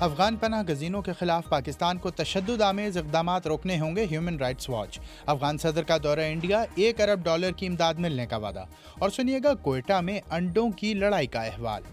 افغان پناہ گزینوں کے خلاف پاکستان کو تشدد آمیز اقدامات روکنے ہوں گے، ہیومن رائٹس واچ۔ افغان صدر کا دورہ انڈیا، $1 ارب کی امداد ملنے کا وعدہ۔ اور سنیے گا کوئٹہ میں انڈوں کی لڑائی کا احوال۔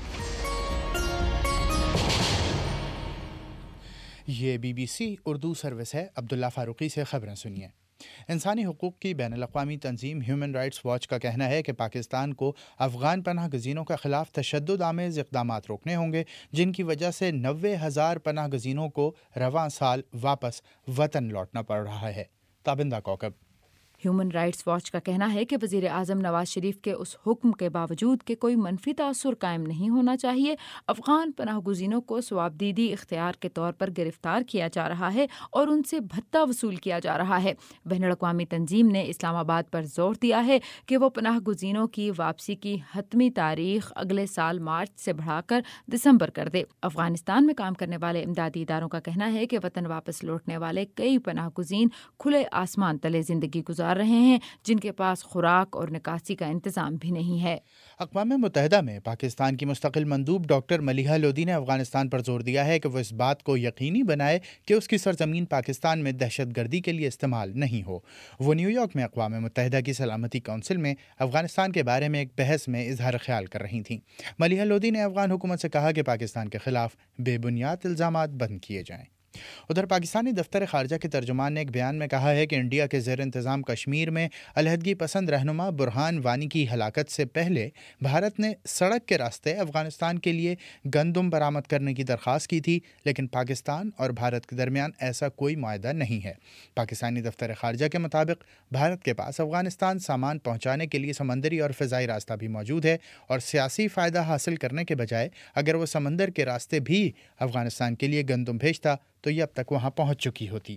یہ BBC اردو سروس ہے۔ عبداللہ فاروقی سے خبریں سنیے۔ انسانی حقوق کی بین الاقوامی تنظیم ہیومن رائٹس واچ کا کہنا ہے کہ پاکستان کو افغان پناہ گزینوں کے خلاف تشدد آمیز اقدامات روکنے ہوں گے، جن کی وجہ سے 90,000 پناہ گزینوں کو رواں سال واپس وطن لوٹنا پڑ رہا ہے۔ Tabinda Kaukab. Human rights watch کا کہنا ہے کہ وزیر اعظم نواز شریف کے اس حکم کے باوجود کہ کوئی منفی تاثر قائم نہیں ہونا چاہیے، افغان پناہ گزینوں کو ثوابدیدی اختیار کے طور پر گرفتار کیا جا رہا ہے اور ان سے بھتہ وصول کیا جا رہا ہے۔ بین الاقوامی تنظیم نے اسلام آباد پر زور دیا ہے کہ وہ پناہ گزینوں کی واپسی کی حتمی تاریخ اگلے سال مارچ سے بڑھا کر دسمبر کر دے۔ افغانستان میں کام کرنے والے امدادی اداروں کا کہنا ہے کہ وطن واپس لوٹنے والے کئی پناہ گزین کھلے آسمان تلے زندگی گزار رہے ہیں، جن کے پاس خوراک اور نکاسی کا انتظام بھی نہیں ہے۔ اقوام متحدہ میں پاکستان کی مستقل مندوب ڈاکٹر ملیحہ لودھی نے افغانستان پر زور دیا ہے کہ وہ اس بات کو یقینی بنائے کہ اس کی سرزمین پاکستان میں دہشت گردی کے لیے استعمال نہیں ہو۔ وہ نیو یارک میں اقوام متحدہ کی سلامتی کونسل میں افغانستان کے بارے میں ایک بحث میں اظہار خیال کر رہی تھیں۔ ملیحہ لودھی نے افغان حکومت سے کہا کہ پاکستان کے خلاف بے بنیاد الزامات بند کیے جائیں۔ ادھر پاکستانی دفتر خارجہ کے ترجمان نے ایک بیان میں کہا ہے کہ انڈیا کے زیر انتظام کشمیر میں علیحدگی پسند رہنما برہان وانی کی ہلاکت سے پہلے بھارت نے سڑک کے راستے افغانستان کے لیے گندم برآمد کرنے کی درخواست کی تھی، لیکن پاکستان اور بھارت کے درمیان ایسا کوئی معاہدہ نہیں ہے۔ پاکستانی دفتر خارجہ کے مطابق بھارت کے پاس افغانستان سامان پہنچانے کے لیے سمندری اور فضائی راستہ بھی موجود ہے، اور سیاسی فائدہ حاصل کرنے کے بجائے اگر وہ سمندر کے راستے بھی افغانستان کے لیے گندم بھیجتا تو یہ اب تک وہاں پہنچ چکی ہوتی۔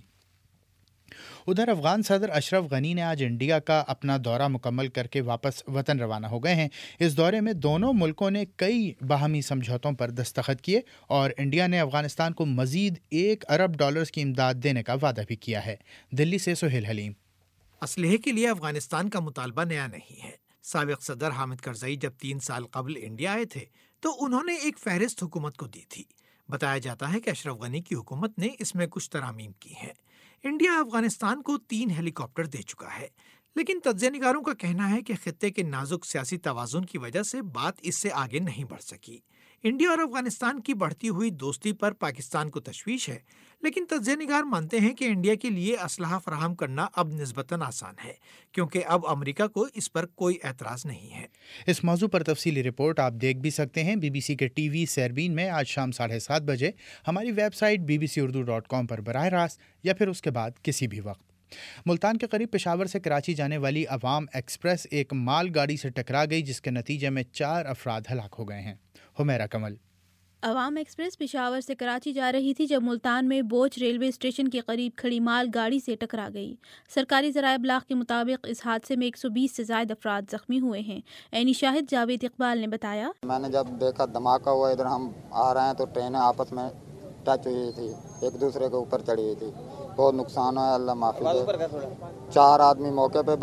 ادھر افغان صدر اشرف غنی نے آج انڈیا کا اپنا دورہ مکمل کر کے واپس وطن روانہ ہو گئے ہیں۔ اس دورے میں دونوں ملکوں نے کئی باہمی سمجھوتوں پر دستخط کیے اور انڈیا نے افغانستان کو مزید $1 ارب کی امداد دینے کا وعدہ بھی کیا ہے۔ دلی سے سہیل حلیم۔ اسلحے کے لیے افغانستان کا مطالبہ نیا نہیں ہے۔ سابق صدر حامد کرزئی جب 3 سال قبل انڈیا آئے تھے تو انہوں نے ایک فہرست حکومت کو دی تھی۔ بتایا جاتا ہے کہ اشرف غنی کی حکومت نے اس میں کچھ ترامیم کی ہیں۔ انڈیا افغانستان کو 3 ہیلی کاپٹر دے چکا ہے، لیکن تجزیہ نگاروں کا کہنا ہے کہ خطے کے نازک سیاسی توازن کی وجہ سے بات اس سے آگے نہیں بڑھ سکی۔ انڈیا اور افغانستان کی بڑھتی ہوئی دوستی پر پاکستان کو تشویش ہے، لیکن تجزیہ نگار مانتے ہیں کہ انڈیا کے لیے اسلحہ فراہم کرنا اب نسبتاً آسان ہے، کیونکہ اب امریکہ کو اس پر کوئی اعتراض نہیں ہے۔ اس موضوع پر تفصیلی رپورٹ آپ دیکھ بھی سکتے ہیں BBC کے ٹی وی سیربین میں آج شام 7:30 بجے، ہماری ویب سائٹ bbcurdu.com پر براہ راست، یا پھر اس کے بعد کسی بھی وقت۔ ملتان کے قریب پشاور سے کراچی جانے والی عوام ایکسپریس ایک مال گاڑی سے ٹکرا گئی، جس کے نتیجے میں 4 افراد ہلاک ہو گئے ہیں۔ حمیرہ کمل۔ عوام ایکسپریس پشاور سے کراچی جا رہی تھی جب ملتان میں بوچ ریلوے اسٹیشن کے قریب کھڑی مال گاڑی سے ٹکرا گئی۔ سرکاری ذرائع ابلاغ کے مطابق اس حادثے میں 120 سے زائد افراد زخمی ہوئے ہیں۔ عینی شاہد جاوید اقبال نے بتایا، میں نے جب دیکھا دھماکہ ہوا، ادھر ہم آ رہے ہیں تو ٹرینیں آپس میں ٹچ ہوئی تھی، ایک دوسرے کے اوپر چڑھی ہوئی تھی، بہت نقصان ہوا، اللہ معافی دے۔ 4 آدمی موقع پہ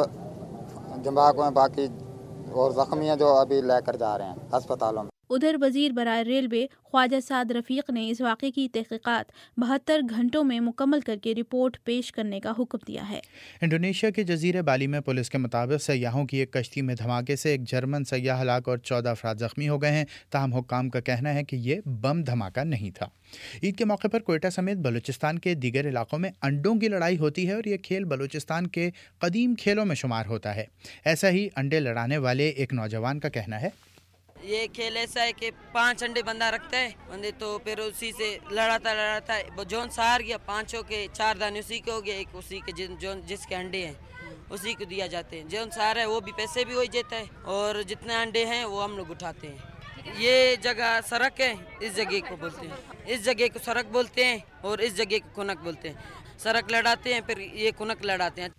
دماغ میں، باقی اور زخمی ہیں جو ابھی لے کر جا رہے ہیں ہسپتالوں میں۔ ادھر وزیر برائے ریلوے خواجہ سعد رفیق نے اس واقعے کی تحقیقات 72 گھنٹوں میں مکمل کر کے رپورٹ پیش کرنے کا حکم دیا ہے۔ انڈونیشیا کے جزیرے بالی میں پولیس کے مطابق سیاحوں کی ایک کشتی میں دھماکے سے ایک جرمن سیاح ہلاک اور 14 افراد زخمی ہو گئے ہیں، تاہم حکام کا کہنا ہے کہ یہ بم دھماکہ نہیں تھا۔ عید کے موقع پر کوئٹہ سمیت بلوچستان کے دیگر علاقوں میں انڈوں کی لڑائی ہوتی ہے اور یہ کھیل بلوچستان کے قدیم کھیلوں میں شمار ہوتا ہے۔ ایسا ہی انڈے لڑانے والے ایک نوجوان کا کہنا ہے، یہ کھیل ایسا ہے کہ 5 انڈے بندہ رکھتا ہے، بندے تو پھر اسی سے لڑاتا ہے، جون سار گیا 5 کے 4 دانے اسی کے ہو گیا، ایک اسی کے جس کے انڈے ہیں اسی کو دیا جاتے ہیں، جون سار ہے وہ بھی پیسے بھی ہو جاتا ہے، اور جتنے انڈے ہیں وہ ہم لوگ اٹھاتے ہیں۔ یہ جگہ سڑک ہے، اس جگہ کو بولتے ہیں، اس جگہ کو سڑک بولتے ہیں اور اس جگہ کو کنک بولتے ہیں۔ سڑک لڑاتے ہیں پھر یہ کنک لڑاتے ہیں۔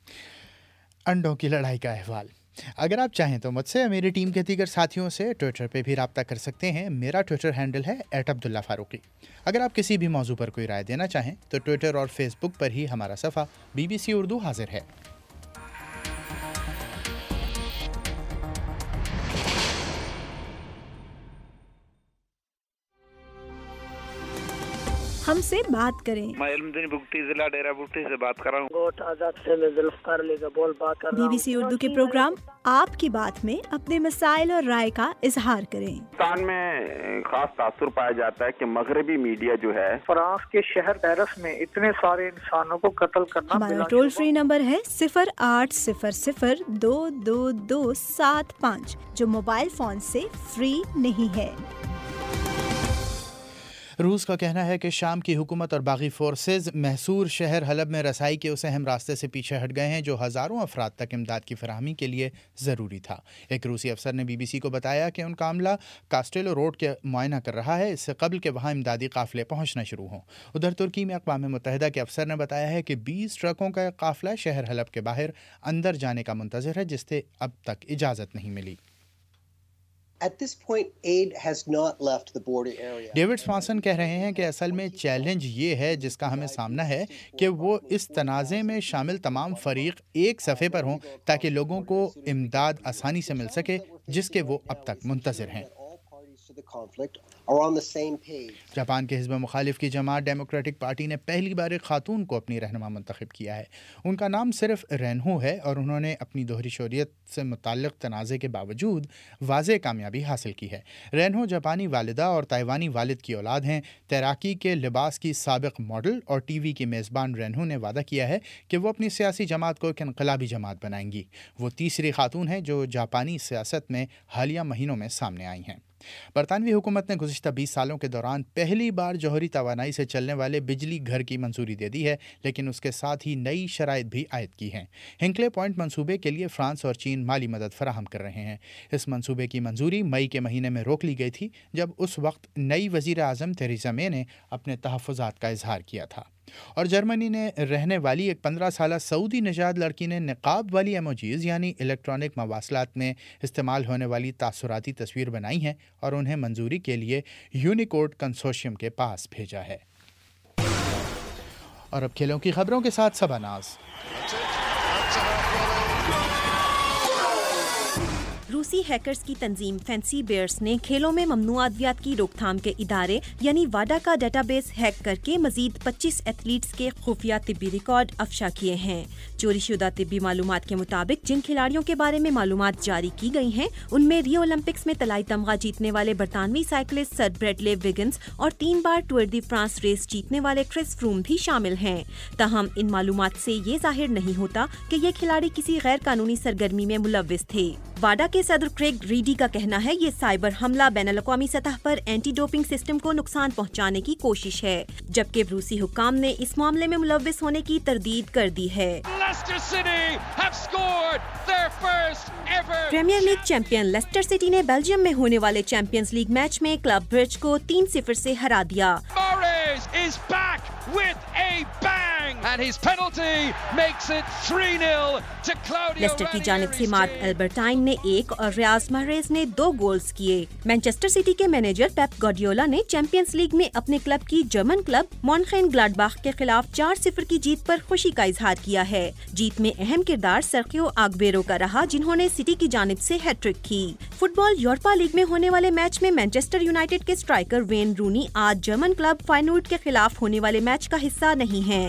انڈوں کی لڑائی کا احوال۔ اگر آپ چاہیں تو مجھ سے یا میری ٹیم کے دیگر ساتھیوں سے ٹویٹر پہ بھی رابطہ کر سکتے ہیں۔ میرا ٹویٹر ہینڈل ہے @عبداللہ فاروقی۔ اگر آپ کسی بھی موضوع پر کوئی رائے دینا چاہیں تو ٹویٹر اور فیس بک پر ہی ہمارا صفحہ BBC اردو حاضر ہے۔ ہم سے بات کریں۔ میں علمدین بگٹی ضلع ڈیرہ بگٹی سے بات کر رہا ہوں۔ گوٹ آزاد سے میں ذوالفقار علی کا بول بات کر رہا ہوں۔ BBC اردو کے پروگرام آپ کی بات میں اپنے مسائل اور رائے کا اظہار کریں۔ پاکستان میں خاص تاثر پایا جاتا ہے کہ مغربی میڈیا جو ہے، فرانس کے شہر پیرس میں اتنے سارے انسانوں کو قتل کرنا، ہمارا ٹول فری نمبر ہے 0800-222-75 جو موبائل فون سے فری نہیں ہے۔ روس کا کہنا ہے کہ شام کی حکومت اور باغی فورسز محصور شہر حلب میں رسائی کے اس اہم راستے سے پیچھے ہٹ گئے ہیں جو ہزاروں افراد تک امداد کی فراہمی کے لیے ضروری تھا۔ ایک روسی افسر نے BBC کو بتایا کہ ان کا عملہ کاسٹیلو روڈ کے معائنہ کر رہا ہے، اس سے قبل کہ وہاں امدادی قافلے پہنچنا شروع ہوں۔ ادھر ترکی میں اقوام متحدہ کے افسر نے بتایا ہے کہ 20 ٹرکوں کا ایک قافلہ شہر حلب کے باہر اندر جانے کا منتظر ہے، جس سے اب تک اجازت نہیں ملی۔ At this point, aid has not left the border area. David Swanson کہہ رہے ہیں کہ اصل میں چیلنج یہ ہے جس کا ہمیں سامنا ہے کہ وہ اس تنازع میں شامل تمام فریق ایک صفحے پر ہوں تاکہ لوگوں کو امداد آسانی سے مل سکے جس کے وہ اب تک منتظر ہیں۔ جاپان کے حزب مخالف کی جماعت ڈیموکریٹک پارٹی نے پہلی بار ایک خاتون کو اپنی رہنما منتخب کیا ہے۔ ان کا نام صرف رینہو ہے اور انہوں نے اپنی دوہری شہریت سے متعلق تنازع کے باوجود واضح کامیابی حاصل کی ہے۔ رینہو جاپانی والدہ اور تائیوانی والد کی اولاد ہیں۔ تیراکی کے لباس کی سابق ماڈل اور ٹی وی کی میزبان رینہو نے وعدہ کیا ہے کہ وہ اپنی سیاسی جماعت کو ایک انقلابی جماعت بنائیں گی۔ وہ تیسری خاتون ہیں جو جاپانی سیاست میں حالیہ مہینوں میں سامنے آئی ہیں۔ برطانوی حکومت نے گزشتہ 20 سالوں کے دوران پہلی بار جوہری توانائی سے چلنے والے بجلی گھر کی منظوری دے دی ہے، لیکن اس کے ساتھ ہی نئی شرائط بھی عائد کی ہیں۔ ہنکلے پوائنٹ منصوبے کے لیے فرانس اور چین مالی مدد فراہم کر رہے ہیں۔ اس منصوبے کی منظوری مئی کے مہینے میں روک لی گئی تھی جب اس وقت نئی وزیر اعظم تھریسا مے نے اپنے تحفظات کا اظہار کیا تھا۔ اور جرمنی نے رہنے والی ایک 15 سالہ سعودی نژاد لڑکی نے نقاب والی ایموجیز یعنی الیکٹرانک مواصلات میں استعمال ہونے والی تاثراتی تصویر بنائی ہیں اور انہیں منظوری کے لیے یونیکوڈ کنسورشیم کے پاس بھیجا ہے۔ اور اب کھیلوں کی خبروں کے ساتھ صبا ناز۔ روسی ہیکرز کی تنظیم فینسی بیئرز نے کھیلوں میں ممنوع ادویات کی روک تھام کے ادارے یعنی واڈا کا ڈیٹا بیس ہیک کر کے مزید 25 ایتھلیٹس کے خفیہ طبی ریکارڈ افشا کیے ہیں۔ چوری شدہ طبی معلومات کے مطابق جن کھلاڑیوں کے بارے میں معلومات جاری کی گئی ہیں ان میں ریو اولمپکس میں طلائی تمغہ جیتنے والے برطانوی سائیکلسٹ سر بریڈلے وگنز اور 3 بار ٹور دی فرانس ریس جیتنے والے کرس فروم بھی شامل ہیں۔ تاہم ان معلومات سے یہ ظاہر نہیں ہوتا کہ یہ کھلاڑی کسی غیر قانونی سرگرمی میں ملوث تھے۔ واڈا کے صدر کریگ ریڈی کا کہنا ہے یہ سائبر حملہ بین الاقوامی سطح پر اینٹی ڈوپنگ سسٹم کو نقصان پہنچانے کی کوشش ہے، جبکہ روسی حکام نے اس معاملے میں ملوث ہونے کی تردید کر دی ہے۔ Premier League champion Leicester City نے بیلجیم میں ہونے والے چیمپئنز لیگ میچ میں کلب برج کو 3-0 سے ہرا دیا۔ لیسٹر کی جانب سے مارک البرٹائن نے 1 اور ریاض محریز نے 2 گولز کیے۔ مانچسٹر سٹی کے مینیجر پیپ گواردیولا نے چیمپئنز لیگ میں اپنے کلب کی جرمن کلب مونخن گلاڈباخ کے خلاف 4-0 کی جیت پر خوشی کا اظہار کیا ہے۔ جیت میں اہم کردار سرخیو آگویرو کا رہا جنہوں نے سٹی کی جانب سے ہیٹ ٹرک کی۔ فٹ بال یورپا لیگ میں ہونے والے میچ میں مانچسٹر یونائیٹڈ کے اسٹرائکر وین رونی آج جرمن کلب فائنورڈ کے خلاف ہونے والے میچ کا حصہ نہیں ہیں۔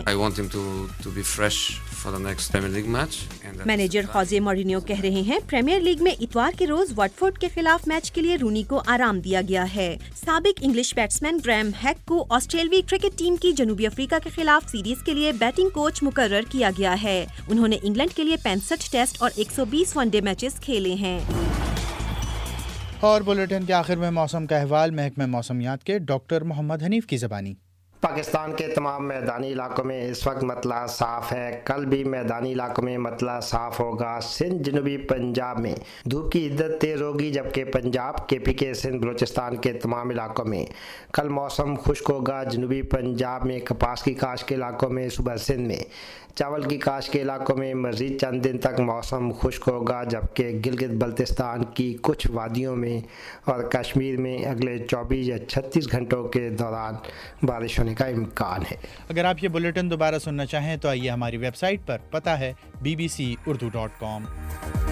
مینیجر خوزے مورینیو کہہ رہے ہیں پریمیئر لیگ میں اتوار کے روز واٹفورڈ کے خلاف میچ کے لیے رونی کو آرام دیا گیا ہے۔ سابق انگلش بیٹسمین گریم ہیک کو آسٹریلوی کرکٹ ٹیم کی جنوبی افریقہ کے خلاف سیریز کے لیے بیٹنگ کوچ مقرر کیا گیا ہے۔ انہوں نے انگلینڈ کے لیے 65 ٹیسٹ اور 120 ون ڈے میچز کھیلے ہیں۔ اور بلیٹن کے آخر میں موسم کا احوال محکمہ موسمیات کے ڈاکٹر محمد حنیف کی زبانی۔ پاکستان کے تمام میدانی علاقوں میں اس وقت مطلع صاف ہے، کل بھی میدانی علاقوں میں مطلع صاف ہوگا۔ سندھ جنوبی پنجاب میں دھوپ کی عدت تیز ہوگی، جبکہ پنجاب KPK سندھ بلوچستان کے تمام علاقوں میں کل موسم خشک ہوگا۔ جنوبی پنجاب میں کپاس کی کاشت کے علاقوں میں صبح، سندھ میں چاول کی کاشت کے علاقوں میں مزید چند دن تک موسم خشک ہوگا، جبکہ گلگت بلتستان کی کچھ وادیوں میں اور کشمیر میں اگلے 24 یا 36 گھنٹوں کے دوران بارش ہونے کا امکان ہے۔ اگر آپ یہ بلیٹن دوبارہ سننا چاہیں تو آئیے ہماری ویب سائٹ پر، پتہ ہے bbc urdu.com۔